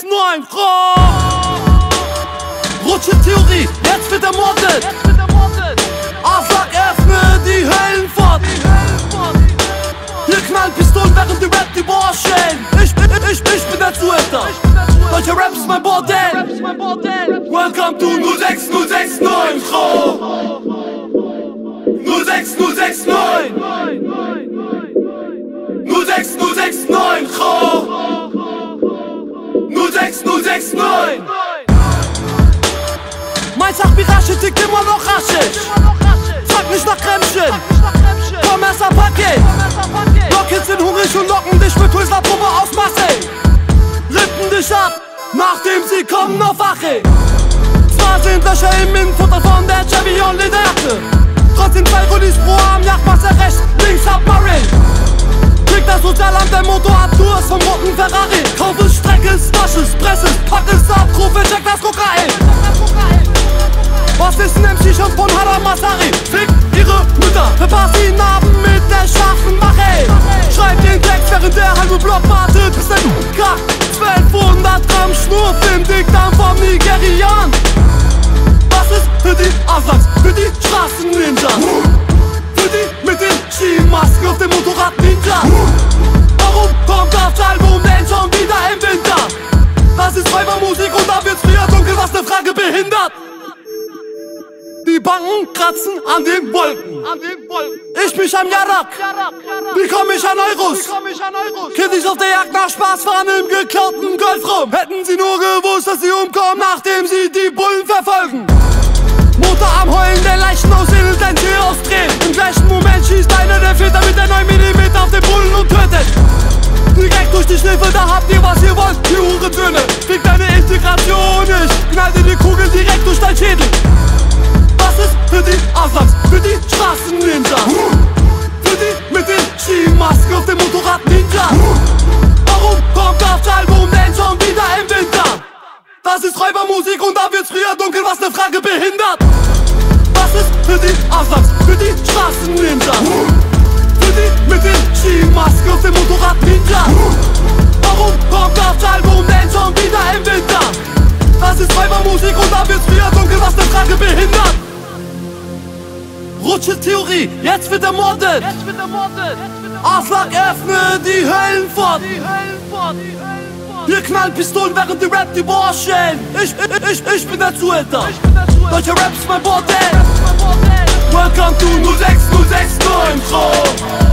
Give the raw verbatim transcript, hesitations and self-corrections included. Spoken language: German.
sechs neun, Rutsche-Theorie, jetzt wird ermordet. Aslak, öffne die Höllenpforten. Hier knallen Pistolen, während die Rap die Bohrer schellen. Ich, ich, ich, ich bin der Zuhälter. Deutscher Rap ist mein Bordell. Welcome to null sechs null sechs neun, null sechs null sechs neun, null sechs null sechs neun, null sechs null sechs neun. Mein Sachbirasche tickt immer noch raschig. Frag nicht nach Kremchen. Komm erst ab Paket. Rockets sind hungrig und locken dich mit Twizzler-Puppe aus Marseille. Rippen dich ab, nachdem sie kommen auf Wache. Zwar sind Löcher im Innenfutter von der Chevy und Lederjacke. Trotzdem zwei Rollis pro Arm, Jagdmasse rechts, links Submarine. Krieg das Sozialamt, der Motorradtours vom roten Ferrari. Kauf es, streck es, wasch es, press es, pack es ab, rufe, check das Kokain. Was ist ein M C schon von Haram Masari? Fick ihre Mütter, verpasst die Narben mit der scharfen Mache. Schreib den Text, während der halbe Block wartet, bis ein Kack. zwölfhundert Gramm Schnur im Dickdarm vom Nigerian. Was ist für die Aslaks, für die Straßen-Ninjas? Für die mit den Skimasken auf dem Motorrad Ninja. Warum kommt das Album denn schon wieder im Winter? Das ist Weibermusik und da wird's früher dunkel, was ne Frage behindert. Die Banken kratzen an den Wolken. Ich mich am Jarak. Wie komm ich an Euros? Kind ich auf der Jagd nach Spaß fahren im geklauten Golf rum. Hätten sie nur gewusst, dass sie umkommen, nachdem sie die Bullen verfolgen. Motor am Heulen, der Leichen aushält, ein Tür ausdrehen. Im gleichen Moment schießt einer der Väter mit der neun Millimeter auf den Bullen und tötet. Direkt durch die Schläfe, da habt ihr was ihr wollt, die Hurensöhne. Fick deine Integration nicht, knall dir die Kugel direkt durch dein Schädel. Was ist für die Aslaks, für die Straßen-Ninjas? Für die mit den Skimasken auf dem Motorrad Ninja. Warum kommt das Album denn schon wieder im Winter? Das ist Räubermusik und da wird's früher dunkel, was ne Frage behindert. Was ist für die Aslaks, für die Straßen-Ninjas? Für die mit den Skimasken auf dem Motorrad Ninja. Warum kommt das Album denn schon wieder im Winter? Das ist Räubermusik und da wird's früher dunkel, was ne Frage behindert. Rutsche-Theorie, jetzt wird ermordet. Aslak, öffne die Höllenpforten. Hier knallen Pistolen, während die Rap die Bohrer schellen. Ich, ich, ich, ich bin der Zuhälter. Deutscher Rap ist mein Bordell. Welcome to null sechs null sechs neun,